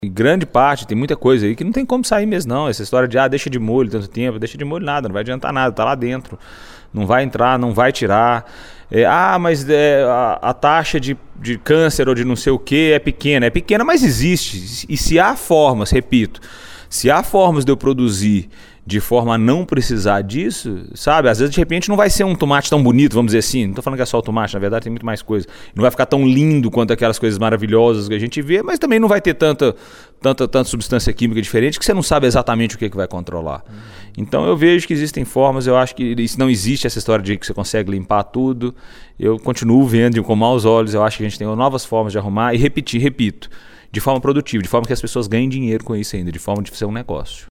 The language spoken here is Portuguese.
E grande parte, tem muita coisa aí que não tem como sair mesmo não. Essa história de deixa de molho tanto tempo, deixa de molho nada, não vai adiantar nada, tá lá dentro. Não vai entrar, não vai tirar. Mas a taxa de câncer ou de não sei o que é pequena, mas existe. E se há formas, repito, se há formas de eu produzir de forma a não precisar disso, sabe? Às vezes, de repente, não vai ser um tomate tão bonito, vamos dizer assim. Não estou falando que é só o tomate, na verdade tem muito mais coisa. Não vai ficar tão lindo quanto aquelas coisas maravilhosas que a gente vê, mas também não vai ter tanta substância química diferente que você não sabe exatamente o que vai controlar. Então eu vejo que existem formas, eu acho que não existe essa história de que você consegue limpar tudo. Eu continuo vendo com maus olhos, eu acho que a gente tem novas formas de arrumar e repito, de forma produtiva, de forma que as pessoas ganhem dinheiro com isso ainda, de forma de ser um negócio.